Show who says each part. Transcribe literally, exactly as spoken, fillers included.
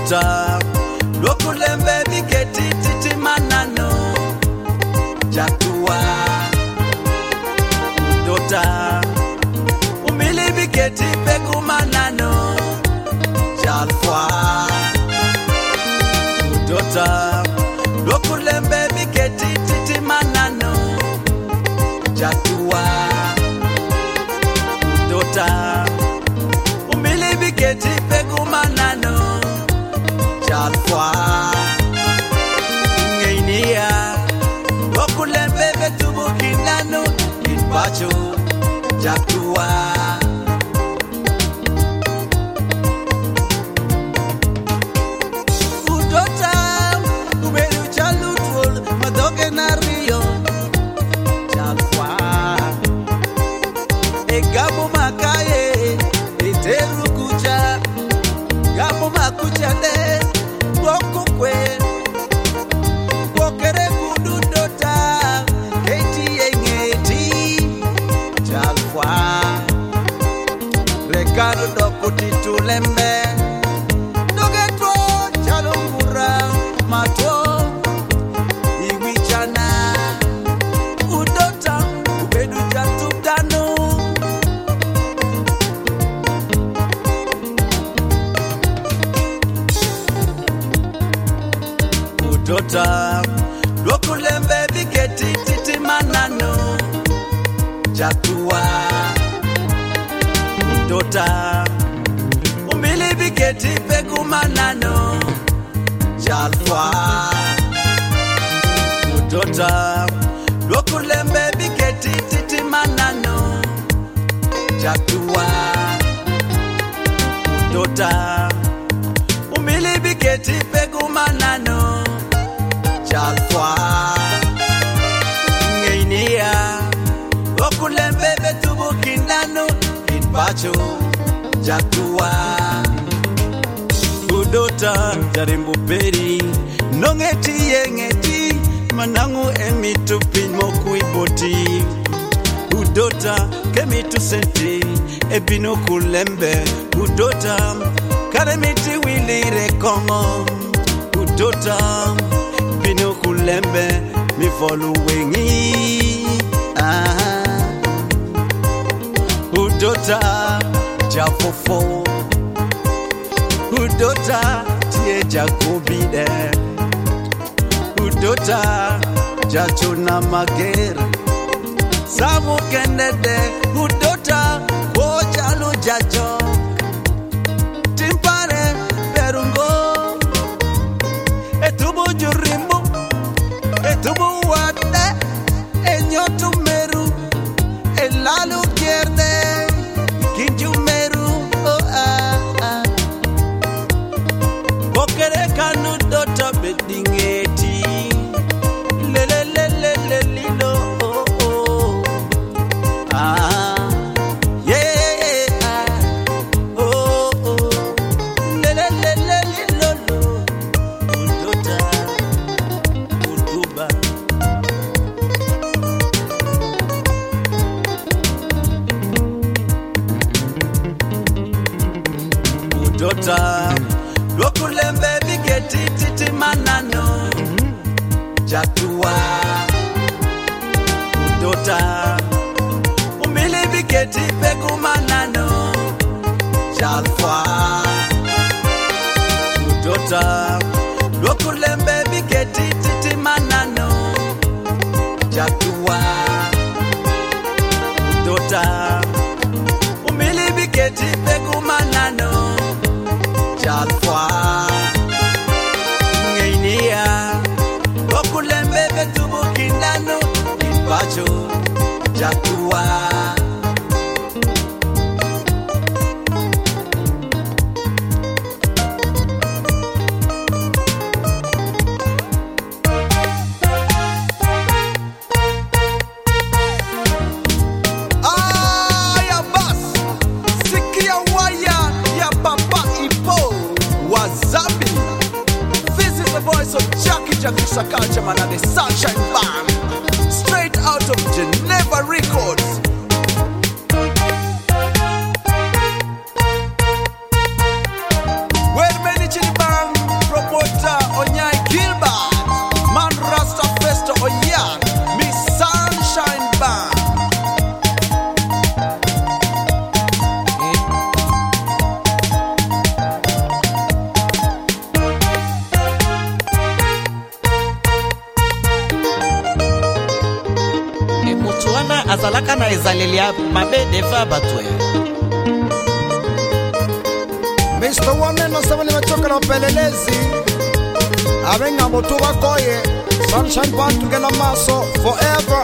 Speaker 1: Udota Lokulembe biketi titi manano Jatua Udota Umili biketi pegu manano Jalfwa Udota Lokulembe biketi titi manano Jatua Udota Umili biketi pegu manano Jalfwa Ngainia Lokulembe betubu kinano Kinpacho Jatua Udota Uberu chalutul Madoge na rio Jalfwa E gabo makaye Iteru kucha Gabo makucha de Woko kwe Wokere kudu dota Keti engeti Jalfwa Rekano doko titulembe Dogetwo Chalungura Matwo Iwichana Udota Ubedu jatutano Udota Lokulembe biketi titi manano Jatua Udota Umili biketi pegu manano Jalfwa Udota Lokulembe biketi titi manano Jatua Udota Umili biketi pegu manano Jalfwa Ngainia Lokulembe betubu kinano Kinpacho Jatua Udota Jarimbu peri Nongeti yengeti Manangu emitu pinmo kuiboti Udota kemitu senti Ebino kulembe Udota Karemiti wilire kongo Udota Bino kulembe Mi folu wengi ah. Udota Jafofo Udota Tie Jakobide Udota Jachuna Magere Samu Kendede Udota Ojalu Jajo Timpare Perungo Etubu Jurimbo Etubu Wade Enyotu Meru Elalu Kierde Kinju Meru Oh ah ah Bokere kanu dota bedingeti Lele lele lele lilo oh oh Ah yeah ah Oh oh Lele lele lilo Udota Utuba Udota Lokulembe biketi titi manano Jatua Udota Umili biketi pegu manano Jalfwa Udota Lokulembe biketi titi manano Jatua Udota Umili biketi pegu manano Jalfwa Ngainia Lokulembe betubu kinano Kinpacho Jatua Aya bas Sikia waya Ya Papa Ipo Wasabi. This is the voice of Jackie Jackie Sakacha man and the Sunshine Band. Straight out of Geneva Records.
Speaker 2: wana azalaka na ezalelia mabe defa batwe.
Speaker 1: mister Waneno sabani machoka na upelelezi abenga mbotu bakoye sunshine bantu gena maso forever